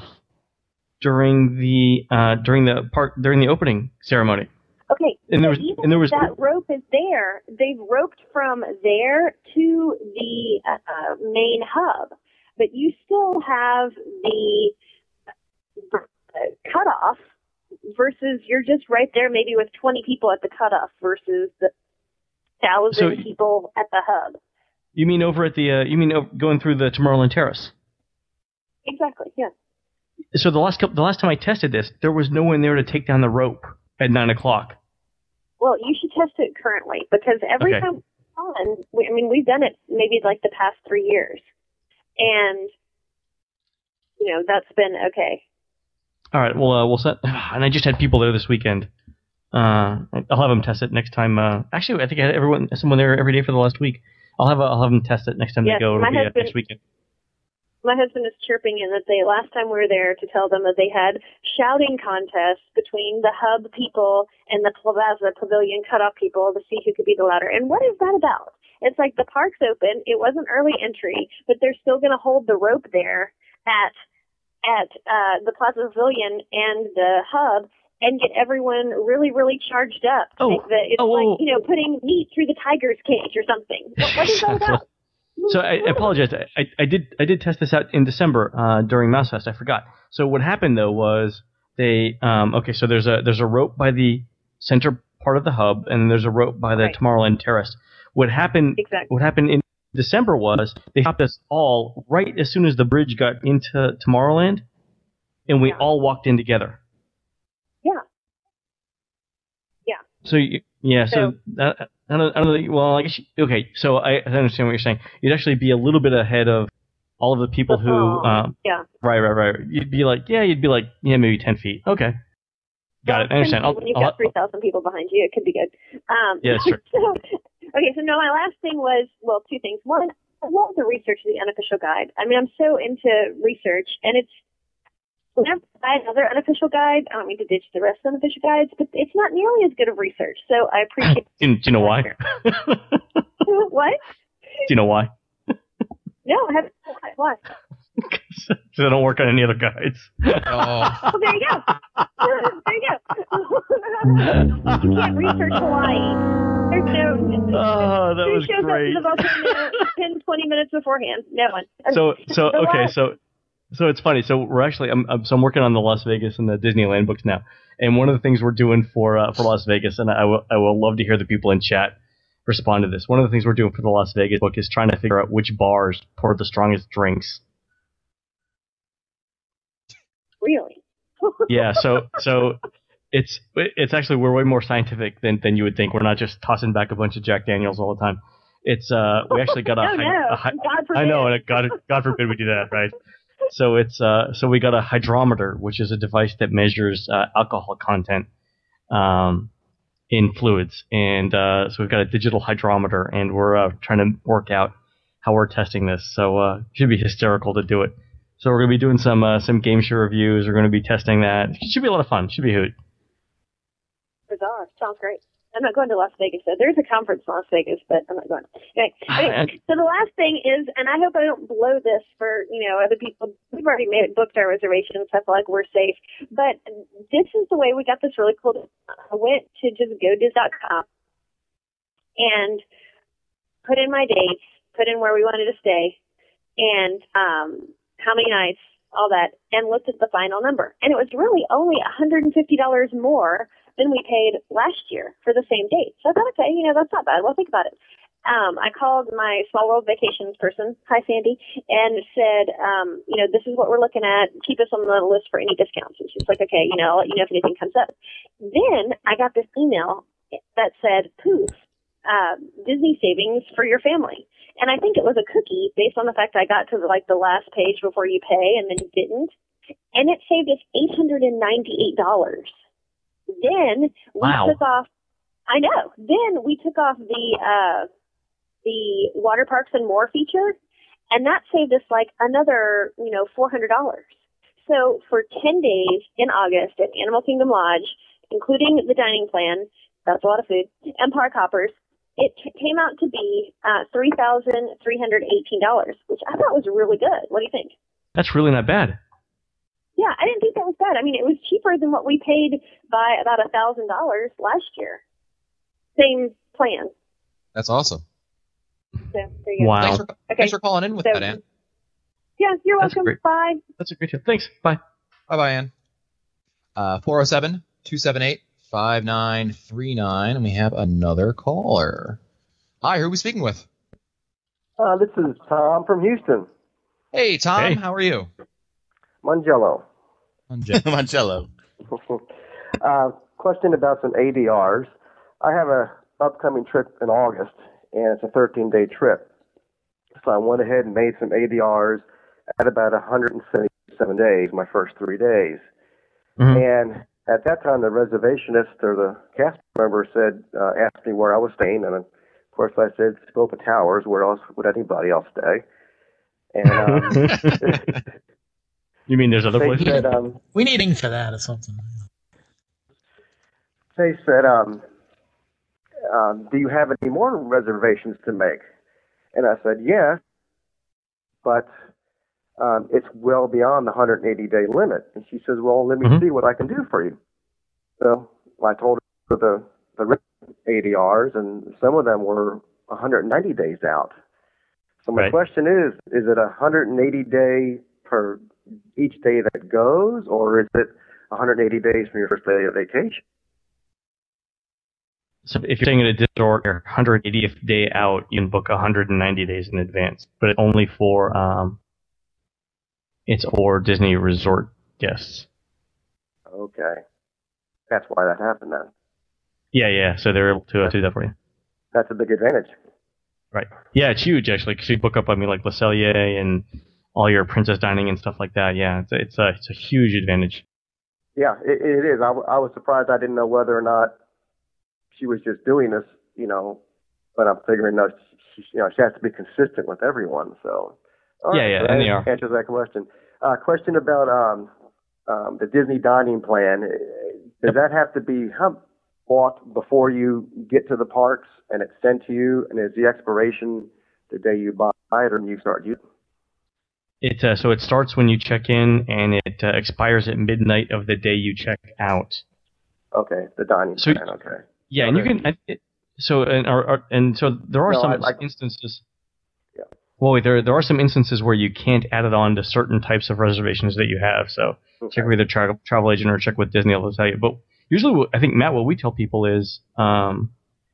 Speaker 4: during the uh, during the park during the opening ceremony.
Speaker 10: Okay,
Speaker 4: and there was
Speaker 10: even
Speaker 4: and there was
Speaker 10: if that rope is there. They've roped from there to the uh, main hub, but you still have the uh, cutoff. Versus you're just right there, maybe with twenty people at the cutoff, versus the thousand
Speaker 4: so,
Speaker 10: people at the hub.
Speaker 4: You mean over at the? Uh, you mean over, going through the Tomorrowland Terrace?
Speaker 10: Exactly. Yeah.
Speaker 4: So the last couple, the last time I tested this, there was no one there to take down the rope at nine o'clock.
Speaker 10: Well, you should test it currently because every
Speaker 4: okay.
Speaker 10: time we're on, we, I mean, we've done it maybe like the past three years, and you know that's been okay.
Speaker 4: All right, well, uh, we'll set. And I just had people there this weekend. Uh, I'll have them test it next time. Uh, actually, I think I had everyone, someone there every day for the last week. I'll have a, I'll have them test it next time
Speaker 10: yes,
Speaker 4: they go.
Speaker 10: My
Speaker 4: It'll be,
Speaker 10: husband,
Speaker 4: uh, next weekend.
Speaker 10: My husband is chirping in that they last time we were there to tell them that they had shouting contests between the hub people and the Plaza Pavilion cutoff people to see who could be the louder. And what is that about? It's like the park's open. It wasn't early entry, but they're still going to hold the rope there at. at uh, the Plaza Pavilion and the hub and get everyone really, really charged up.
Speaker 4: Oh,
Speaker 10: Like the, it's
Speaker 4: oh,
Speaker 10: like,
Speaker 4: oh.
Speaker 10: you know, putting meat through the tiger's cage or something. What, what is that about?
Speaker 4: So I, I apologize. I, I did I did test this out in December uh, during MouseFest. I forgot. So what happened though was they um, okay. So there's a there's a rope by the center part of the hub, and there's a rope by the
Speaker 10: right.
Speaker 4: Tomorrowland Terrace. What happened?
Speaker 10: Exactly.
Speaker 4: What happened in December was they stopped us all right as soon as the bridge got into Tomorrowland, and we
Speaker 10: yeah.
Speaker 4: all walked in together.
Speaker 10: Yeah. Yeah.
Speaker 4: So you, yeah, so, so that, I don't, I don't know. Well, I guess you, okay. So I, I understand what you're saying. You'd actually be a little bit ahead of all of the people who.
Speaker 10: Oh,
Speaker 4: um,
Speaker 10: yeah.
Speaker 4: Right, right, right. You'd be like, yeah, you'd be like, yeah, maybe ten feet. Okay. Got
Speaker 10: well,
Speaker 4: it. I understand. I'll,
Speaker 10: when you've
Speaker 4: I'll,
Speaker 10: got three thousand people behind you, it could be good. Um,
Speaker 4: yeah, that's true.
Speaker 10: so, okay, so no, my last thing was, well, two things. One, I love the research of the unofficial guide. I mean, I'm so into research, and it's. Whenever I buy another unofficial guide, I don't mean to ditch the rest of the unofficial guides, but it's not nearly as good of research. So I appreciate.
Speaker 4: do, you, do you know why?
Speaker 10: What?
Speaker 4: Do you know why?
Speaker 10: No, I haven't. Why?
Speaker 4: Because I don't work on any other guides.
Speaker 3: Oh.
Speaker 10: Well, there you go. There you go. You can't research Hawaii. There's no.
Speaker 4: Oh, that
Speaker 10: who
Speaker 4: was
Speaker 10: shows
Speaker 4: great.
Speaker 10: up to the volcano ten, twenty minutes beforehand? No one.
Speaker 4: So, so
Speaker 10: The
Speaker 4: okay,
Speaker 10: last-
Speaker 4: so. So it's funny. So we're actually, I'm, I'm, so I'm working on the Las Vegas and the Disneyland books now. And one of the things we're doing for uh, for Las Vegas, and I will, I will love to hear the people in chat respond to this. One of the things we're doing for the Las Vegas book is trying to figure out which bars pour the strongest drinks.
Speaker 10: Really?
Speaker 4: Yeah, so so it's it's actually we're way more scientific than than you would think. We're not just tossing back a bunch of Jack Daniels all the time. It's uh we actually got a,
Speaker 10: no, no.
Speaker 4: a, a
Speaker 10: God forbid.
Speaker 4: I know, and God God forbid we do that, right? So it's uh so we got a hydrometer, which is a device that measures uh, alcohol content um in fluids, and uh so we've got a digital hydrometer, and we're uh, trying to work out how we're testing this. So uh it should be hysterical to do it. So we're going to be doing some uh, some game show reviews. We're going to be testing that. It should be a lot of fun. It should be a hoot.
Speaker 10: Bizarre. Sounds great. I'm not going to Las Vegas, though. There's a conference in Las Vegas, but I'm not going. Okay. okay. So the last thing is, and I hope I don't blow this for, you know, other people. We've already made it, booked our reservations. I feel like we're safe. But this is the way we got this really cool. I went to just go diz dot com and put in my dates, put in where we wanted to stay, and um, how many nights, all that, and looked at the final number. And it was really only one hundred fifty dollars more than we paid last year for the same date. So I thought, okay, you know, that's not bad. Well, think about it. Um, I called my Small World Vacations person, hi Sandy, and said, um, you know, this is what we're looking at. Keep us on the list for any discounts. And she's like, okay, you know, I'll let you know if anything comes up. Then I got this email that said, poof, uh, Disney savings for your family. And I think it was a cookie based on the fact I got to the, like the last page before you pay and then you didn't. And it saved us eight hundred ninety-eight dollars. Then we
Speaker 4: wow.
Speaker 10: took off, I know, then we took off the, uh, the water parks and more feature, and that saved us like another, you know, four hundred dollars. So for ten days in August at Animal Kingdom Lodge, including the dining plan, that's a lot of food, and park hoppers, it t- came out to be uh, three thousand three hundred eighteen dollars, which I thought was really good. What do you think?
Speaker 4: That's really not bad.
Speaker 10: Yeah, I didn't think that was bad. I mean, it was cheaper than what we paid by about one thousand dollars last year. Same plan.
Speaker 3: That's awesome.
Speaker 10: So, there you go.
Speaker 4: Wow.
Speaker 3: Thanks for,
Speaker 10: Okay.
Speaker 3: thanks for calling in with
Speaker 10: So-
Speaker 3: that, Ann.
Speaker 10: Yeah, you're
Speaker 4: That's
Speaker 10: welcome.
Speaker 4: great.
Speaker 10: Bye.
Speaker 4: That's a great tip. Thanks. Bye.
Speaker 3: Bye-bye, Ann. Uh, four oh seven, two seven eight, five nine three nine, and we have another caller. Hi, who are we speaking with?
Speaker 12: Uh, this is Tom from Houston.
Speaker 3: Hey, Tom,
Speaker 4: Hey.
Speaker 3: how are you?
Speaker 12: Mangello.
Speaker 5: Mangello.
Speaker 12: uh, question about some A D Rs. I have a upcoming trip in August, and it's a thirteen-day trip. So I went ahead and made some A D Rs at about one hundred seventy-seven days, my first three days.
Speaker 4: Mm-hmm.
Speaker 12: And at that time, the reservationist or the cast member said, uh, asked me where I was staying, and of course I said Scopa Towers. Where else would anybody else stay? And um,
Speaker 4: You mean there's other
Speaker 12: they
Speaker 4: places?
Speaker 12: said, um,
Speaker 6: We need ink for that or something.
Speaker 12: they said, um, um, do you have any more reservations to make? And I said, yeah, but um, it's well beyond the one hundred eighty day limit. And she says, well, let me
Speaker 4: Mhm.
Speaker 12: see what I can do for you. So I told her the, the A D Rs, and some of them were one hundred ninety days out. So my
Speaker 4: Right.
Speaker 12: question is, is it a one hundred eighty day per each day that goes, or is it one hundred eighty days from your first day of vacation?
Speaker 4: So if you're staying at a Disney resort, your one hundred eightieth day out, you can book one hundred ninety days in advance, but it's only for um, it's for Disney resort guests.
Speaker 12: Okay. That's why that happened then.
Speaker 4: Yeah, yeah. So they're able to uh, do that for you.
Speaker 12: That's a big advantage.
Speaker 4: Right. Yeah, it's huge actually, because you book up, I mean, like Le Cellier and all your princess dining and stuff like that. Yeah, it's a, it's a, it's a huge advantage.
Speaker 12: Yeah, it, it is. I, w- I was surprised. I didn't know whether or not she was just doing this, you know, but I'm figuring no, she, you know, she has to be consistent with everyone. So, all
Speaker 4: Yeah,
Speaker 12: right,
Speaker 4: yeah,
Speaker 12: so
Speaker 4: and
Speaker 12: that
Speaker 4: they are.
Speaker 12: answers that question. Uh, question about um, um, the Disney dining plan. Does that have to be huh, bought before you get to the parks and it's sent to you? And is the expiration the day you buy it or when you start using it?
Speaker 4: It uh, so it starts when you check in and it uh, expires at midnight of the day you check out.
Speaker 12: Okay, the dining
Speaker 4: So-
Speaker 12: plan. Okay.
Speaker 4: Yeah, and you
Speaker 12: Okay.
Speaker 4: can. I- It, so and or, or, and so there are
Speaker 12: No,
Speaker 4: some
Speaker 12: I- I-
Speaker 4: instances.
Speaker 12: Yeah.
Speaker 4: Well, wait, there there are some instances where you can't add it on to certain types of reservations that you have. So
Speaker 12: Okay.
Speaker 4: check with either tra- travel agent or check with Disney. They'll tell you. But usually, what- I think Matt, what we tell people is, um,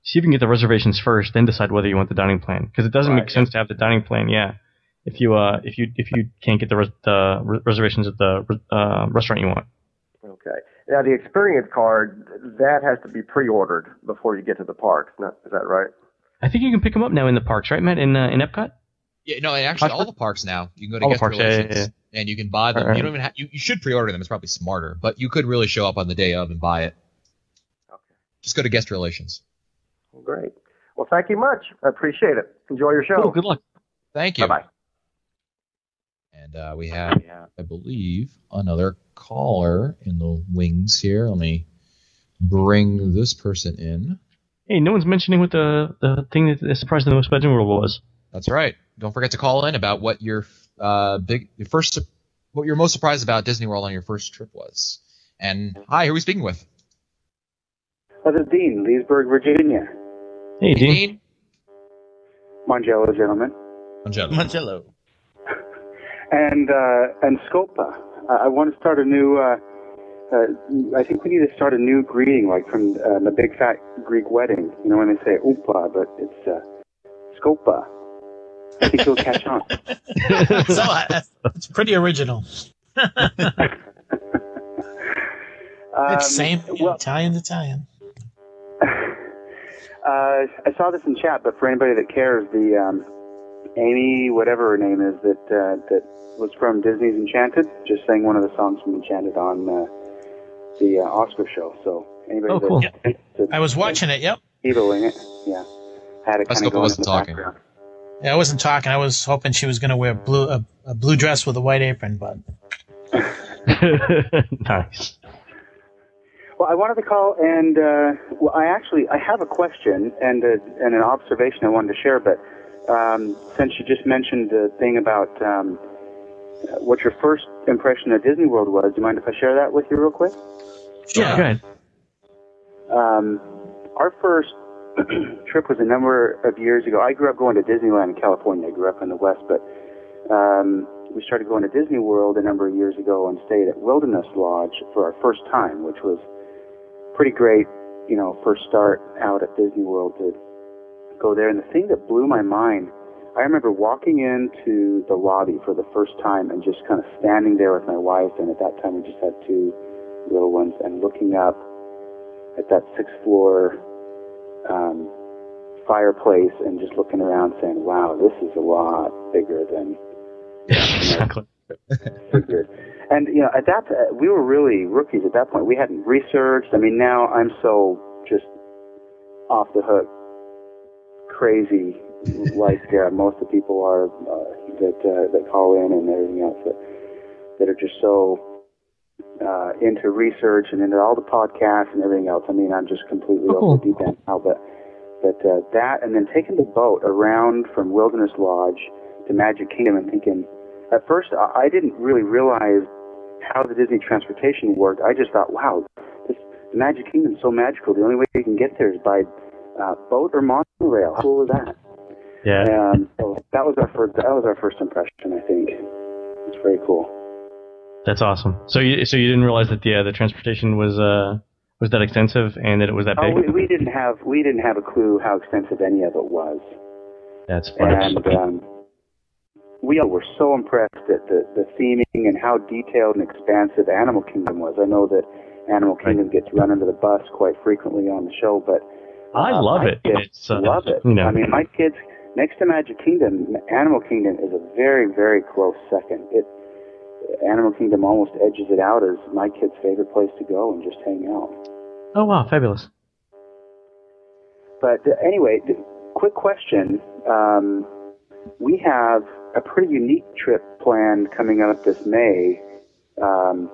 Speaker 4: see if you can get the reservations first, then decide whether you want the dining plan. Because it doesn't
Speaker 3: Right,
Speaker 4: make sense to have the dining plan. Yeah, if you uh if you if you can't get the res- the re- reservations at the uh, restaurant you want.
Speaker 12: Okay. Now the experience card, that has to be pre-ordered before you get to the parks. Not, is that right?
Speaker 4: I think you can pick them up now in the parks, right, Matt? In uh, in Epcot.
Speaker 3: Yeah, no, and actually, all the parks now you can go to
Speaker 4: All the
Speaker 3: guest
Speaker 4: parks, yeah,
Speaker 3: relations
Speaker 4: yeah, yeah.
Speaker 3: and you can buy them.
Speaker 4: All right.
Speaker 3: You don't even have, you, you should pre-order them. It's probably smarter, but you could really show up on the day of and buy it.
Speaker 12: Okay.
Speaker 3: Just go to guest relations.
Speaker 12: Well, great. Well, thank you much. I appreciate it. Enjoy your show.
Speaker 4: Cool, good luck.
Speaker 3: Thank you.
Speaker 12: Bye bye.
Speaker 3: And uh, we have, I believe, another caller in the wings here. Let me bring this person in.
Speaker 4: Hey, no one's mentioning what the the thing that that surprised them the most about Disney World was.
Speaker 3: That's right. Don't forget to call in about what your uh, big, your first, what you're most surprised about Disney World on your first trip was. And hi, who are we speaking with?
Speaker 13: Uh, this is Dean, Leesburg, Virginia.
Speaker 4: Hey, Dean.
Speaker 3: Dean.
Speaker 13: Mangello, gentlemen.
Speaker 3: Mangello.
Speaker 5: Mangello.
Speaker 13: And uh, and Scopa. Uh, I want to start a new. Uh, uh, I think we need to start a new greeting, like from uh, the Big Fat Greek Wedding. You know when they say "oompa," but it's uh, Scopa. I think you'll catch on.
Speaker 6: So uh, it's pretty original.
Speaker 13: Um,
Speaker 6: It's same
Speaker 13: well,
Speaker 6: Italian to Italian.
Speaker 13: uh, I saw this in chat, but for anybody that cares, the um, Amy, whatever her name is, that uh, that was from Disney's Enchanted, just sang one of the songs from Enchanted on uh, the uh, Oscar show. So anybody
Speaker 6: Oh, cool.
Speaker 13: that, that
Speaker 6: I was watching it. Yep.
Speaker 13: evoing it, yeah, had it kind of going in the
Speaker 3: talking.
Speaker 13: background.
Speaker 6: Yeah, I wasn't talking. I was hoping she was going to wear blue a, a blue dress with a white apron, but
Speaker 4: nice.
Speaker 13: Well, I wanted to call, and uh, well, I actually I have a question and a, and an observation I wanted to share. But um, since you just mentioned the thing about um, what your first impression of Disney World was, do you mind if I share that with you real quick?
Speaker 4: Yeah, go ahead.
Speaker 13: Um, our first trip was a number of years ago. I grew up going to Disneyland in California. I grew up in the West, but um, we started going to Disney World a number of years ago and stayed at Wilderness Lodge for our first time, which was pretty great, you know, first start out at Disney World to go there. And the thing that blew my mind, I remember walking into the lobby for the first time and just kind of standing there with my wife, and at that time we just had two little ones, and looking up at that sixth floor um, fireplace and just looking around saying, wow, this is a lot bigger than
Speaker 4: exactly.
Speaker 13: figured. And, you know, at that, uh, we were really rookies at that point. We hadn't researched. I mean, now I'm so just off the hook, crazy, like uh, most of the people are uh, that uh, that call in and everything else that that are just so uh, into research and into all the podcasts and everything else. I mean, I'm just completely
Speaker 4: Oh,
Speaker 13: over
Speaker 4: cool.
Speaker 13: the deep end now. But but uh, that, and then taking the boat around from Wilderness Lodge to Magic Kingdom and thinking. At first, I didn't really realize how the Disney transportation worked. I just thought, wow, this the Magic Kingdom is so magical. The only way you can get there is by uh, boat or monorail. How cool is that?
Speaker 4: Yeah.
Speaker 13: Um, so that was our first. That was our first impression. I think it's very cool.
Speaker 4: That's awesome. So you so you didn't realize that the uh, the transportation was uh was that extensive and that it was that
Speaker 13: Oh,
Speaker 4: big?
Speaker 13: we, we didn't have we didn't have a clue how extensive any of it was.
Speaker 4: That's funny.
Speaker 13: And um, we all were so impressed at the, the theming and how detailed and expansive Animal Kingdom was. I know that Animal Kingdom gets run under the bus quite frequently on the show, but
Speaker 4: I
Speaker 13: uh,
Speaker 4: love
Speaker 13: my
Speaker 4: it.
Speaker 13: kids
Speaker 4: It's uh,
Speaker 13: love it.
Speaker 4: You know.
Speaker 13: I mean, my kids, next to Magic Kingdom, Animal Kingdom is a very, very close second. It Animal Kingdom almost edges it out as my kids' favorite place to go and just hang out.
Speaker 4: Oh wow, fabulous.
Speaker 13: But uh, anyway, th- quick question. Um, we have a pretty unique trip planned coming up this May. Um,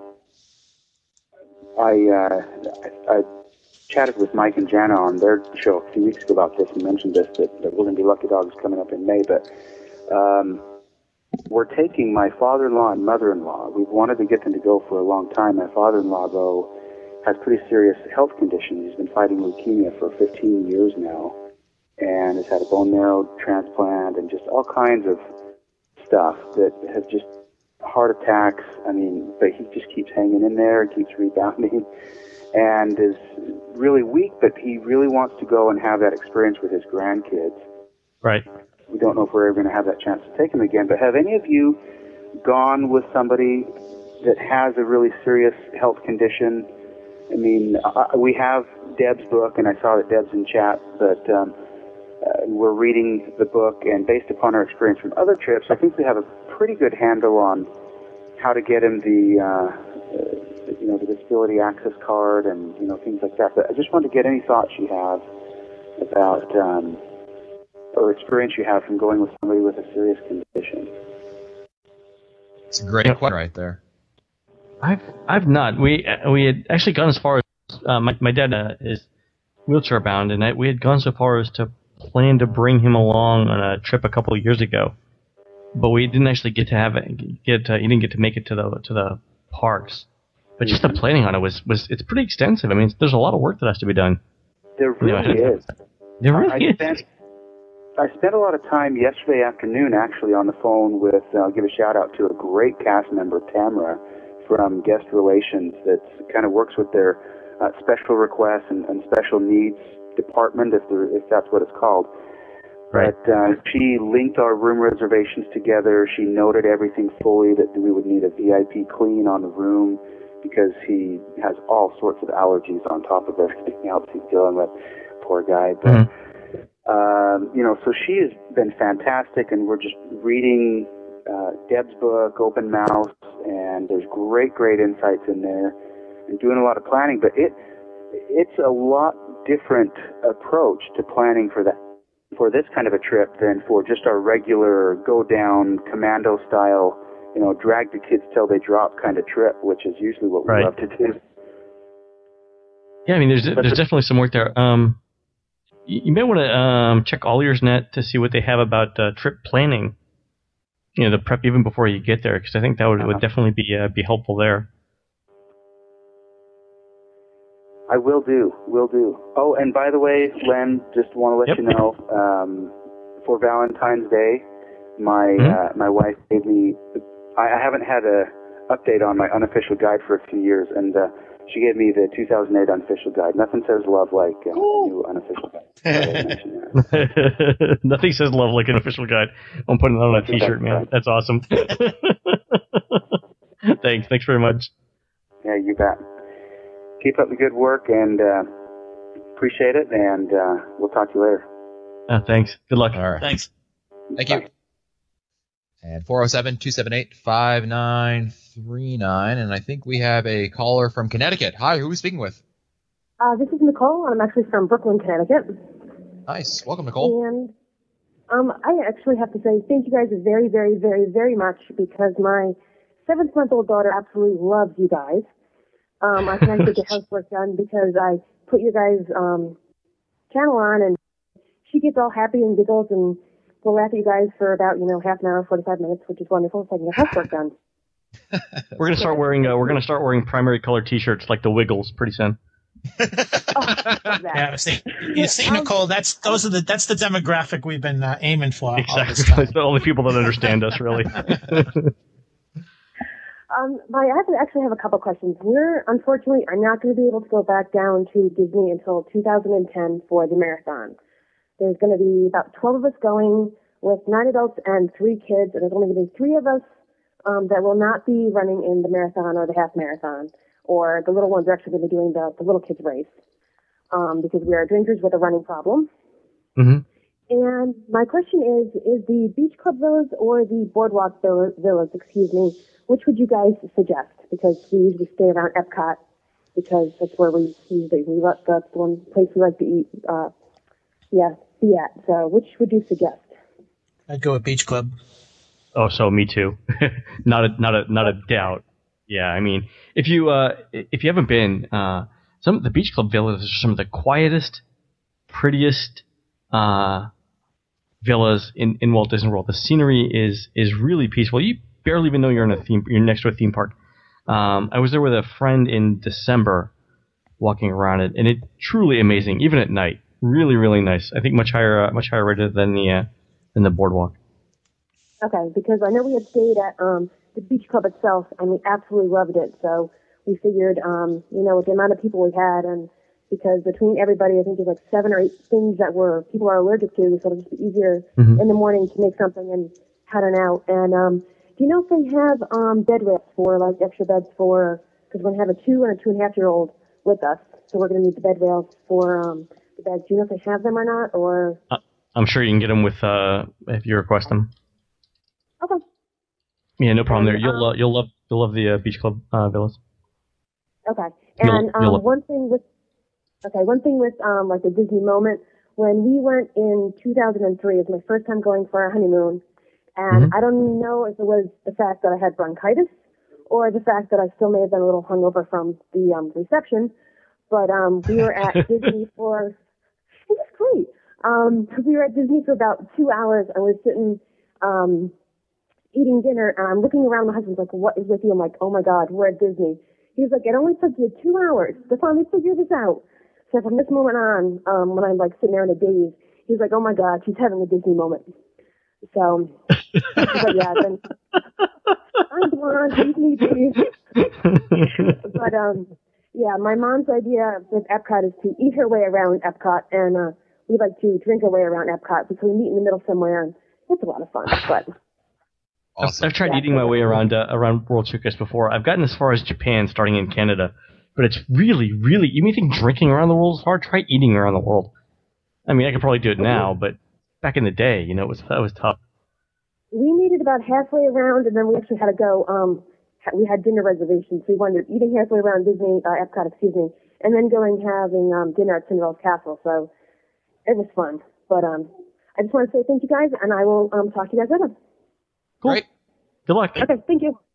Speaker 13: I, uh, I, I chatted with Mike and Jana on their show a few weeks ago about this and mentioned this, that, that we're going to be Lucky Dogs coming up in May. But um, we're taking my father-in-law and mother-in-law. We've wanted to get them to go for a long time. My father-in-law, though, has pretty serious health conditions. He's been fighting leukemia for fifteen years now and has had a bone marrow transplant and just all kinds of stuff that have just heart attacks. I mean, but he just keeps hanging in there, keeps rebounding. and is really weak, but he really wants to go and have that experience with his grandkids.
Speaker 4: Right.
Speaker 13: We don't know if we're ever going to have that chance to take him again, but have any of you gone with somebody that has a really serious health condition? I mean, uh, we have Deb's book, and I saw that Deb's in chat, but um, uh, we're reading the book, and based upon our experience from other trips, I think we have a pretty good handle on how to get him the, uh, uh, you know, the disability access card and, you know, things like that. But I just wanted to get any thoughts you have about, um, or experience you have from going with somebody with a serious condition.
Speaker 3: It's a great
Speaker 4: Yep.
Speaker 3: question right there.
Speaker 4: I've I've not. We we had actually gone as far as uh, my my dad uh, is wheelchair bound, and I, we had gone so far as to plan to bring him along on a trip a couple of years ago, but we didn't actually get to have it. Get uh, he didn't get to make it to the to the parks. But just the planning on it was was it's pretty extensive. I mean, there's a lot of work that has to be done.
Speaker 13: There really
Speaker 4: You know,
Speaker 13: is.
Speaker 4: There really
Speaker 13: I
Speaker 4: is.
Speaker 13: spent, I spent a lot of time yesterday afternoon actually on the phone with, uh, I'll give a shout out to a great cast member, Tamara, from Guest Relations, that kind of works with their uh, special requests and, and special needs department, if, there, if that's what it's called.
Speaker 4: Right.
Speaker 13: But uh, she linked our room reservations together. She noted everything fully, that we would need a V I P clean on the room because he has all sorts of allergies on top of everything else he's dealing with. Poor guy. But,
Speaker 4: Mm-hmm.
Speaker 13: um, you know, so she has been fantastic, and we're just reading uh, Deb's book, Open Mouth, and there's great, great insights in there, and doing a lot of planning. But it it's a lot different approach to planning for that, for this kind of a trip than for just our regular go down commando style, you know, drag the kids till they drop kind of trip, which is usually what we
Speaker 4: Right.
Speaker 13: love to do.
Speaker 4: Yeah, I mean, there's
Speaker 13: But
Speaker 4: there's
Speaker 13: the-
Speaker 4: definitely some work there. Um, you, you may want to um check All Ears Net to see what they have about uh, trip planning. You know, the prep even before you get there, because I think that would, would definitely be uh, be helpful there.
Speaker 13: I will do, will do. Oh, and by the way, Len, just want to let
Speaker 4: Yep.
Speaker 13: you know, um, for Valentine's Day, my
Speaker 4: Mhm.
Speaker 13: uh, my wife gave me. I, I haven't had a update on my unofficial guide for a few years, and uh, she gave me the two thousand eight unofficial guide. Nothing says love like uh, a new unofficial guide. So I mentioned that.
Speaker 4: Nothing says love like an official guide. I'm putting it on a
Speaker 13: That's
Speaker 4: T-shirt, man.
Speaker 13: right.
Speaker 4: That's awesome. Thanks. Thanks very much.
Speaker 13: Yeah, you bet. Keep up the good work, and uh, appreciate it, and uh, we'll talk to you later.
Speaker 4: Uh, thanks. Good luck.
Speaker 3: All right.
Speaker 6: Thanks.
Speaker 3: Thank you. And four oh seven, two seven eight, five nine three nine. And I think we have a caller from Connecticut. Hi, who are we speaking with?
Speaker 14: Uh, this is Nicole. I'm actually from Brooklyn, Connecticut.
Speaker 3: Nice. Welcome, Nicole.
Speaker 14: And um, I actually have to say thank you guys very, very, very, very much, because my seventh-month-old daughter absolutely loves you guys. Um, I can actually get housework done because I put your guys' um, channel on, and she gets all happy and giggles, and we'll laugh at you guys for about, you know, half an hour, forty-five minutes, which is wonderful, so I can get housework done.
Speaker 4: We're gonna start wearing uh, we're gonna start wearing primary color T-shirts like the Wiggles pretty soon.
Speaker 6: Yeah, see, you see, Nicole, that's those are the that's the demographic we've been uh, aiming for. All this
Speaker 4: Exactly.
Speaker 6: time.
Speaker 4: It's the only people that understand us, really.
Speaker 14: Um, my, I have to actually have a couple questions. We're unfortunately are not going to be able to go back down to Disney until two thousand ten for the marathon. There's going to be about twelve of us going with nine adults and three kids, and there's only going to be three of us um, that will not be running in the marathon or the half marathon, or the little ones are actually going to be doing the, the little kids race um, because we are drinkers with a running problem.
Speaker 4: Mm-hmm.
Speaker 14: And my question is, is the beach club villas or the boardwalk villas, villas, excuse me, which would you guys suggest? Because we usually stay around Epcot because that's where we usually, we let, that's the one place we like to eat, uh, yeah, be at. So which would you suggest?
Speaker 6: I'd go with Beach Club.
Speaker 4: Oh, so me too. not a not a not a doubt. Yeah, I mean, if you uh if you haven't been, uh, some of the beach club villas are some of the quietest, prettiest uh villas in, in Walt Disney World. The scenery is is really peaceful. You barely even know you're in a theme. You're next to a theme park. Um, I was there with a friend in December, walking around it, and it truly amazing, even at night. Really, really nice. I think much higher, uh, much higher rated than the uh, than the boardwalk.
Speaker 14: Okay, because I know we had stayed at um, the beach club itself, and we absolutely loved it. So we figured, um, you know, with the amount of people we had, and because between everybody, I think there's like seven or eight things that were people are allergic to, so it'll just be easier
Speaker 4: Mhm.
Speaker 14: in the morning to make something and head on out. And um, do you know if they have um, bed rails for like extra beds for? Because we're gonna have a two and a two and a half year old with us, so we're gonna need the bed rails for um, the beds. Do you know if they have them or not? Or
Speaker 4: Uh, I'm sure you can get them with uh, if you request them.
Speaker 14: okay,
Speaker 4: Yeah, no problem
Speaker 14: And,
Speaker 4: there. You'll
Speaker 14: um,
Speaker 4: uh, you'll love you'll love the uh, beach club uh, villas.
Speaker 14: okay.
Speaker 4: You'll-
Speaker 14: And um,
Speaker 4: you'll love-
Speaker 14: one thing with okay, one thing with um, like the Disney moment when we went in two thousand three. It was my first time going for our honeymoon, and
Speaker 4: Mhm.
Speaker 14: I don't know if it was the fact that I had bronchitis or the fact that I still may have been a little hungover from the um, reception. But um, we were at Disney for it was great. Um, we were at Disney for about two hours. I was sitting um, eating dinner, and I'm looking around. My husband's like, "What is with you?" I'm like, "Oh my God, we're at Disney." He's like, "It only took you two hours to finally figure this out." So from this moment on, um, when I'm like sitting there in a daze, he's like, "Oh my God, she's having a Disney moment." So, but yeah, then I'm blonde, Disney, please. But um, yeah, my mom's idea with Epcot is to eat her way around Epcot, and uh, we like to drink our way around Epcot. So we meet in the middle somewhere, and it's a lot of fun. But
Speaker 4: I've, I've tried eating my way around uh, around World Showcase before. I've gotten as far as Japan, starting in Canada, but it's really, really. You may think drinking around the world is hard. Try eating around the world. I mean, I could probably do it now, but back in the day, you know, it was that was tough.
Speaker 14: we made it about halfway around, and then we actually had to go. Um, ha- we had dinner reservations. We wound up eating halfway around Disney, uh, Epcot, excuse me, and then going having um, dinner at Cinderella's Castle. So it was fun. But um, I just want to say thank you guys, and I will um, talk to you guys later.
Speaker 4: Cool. Good luck.
Speaker 14: Okay, thank you.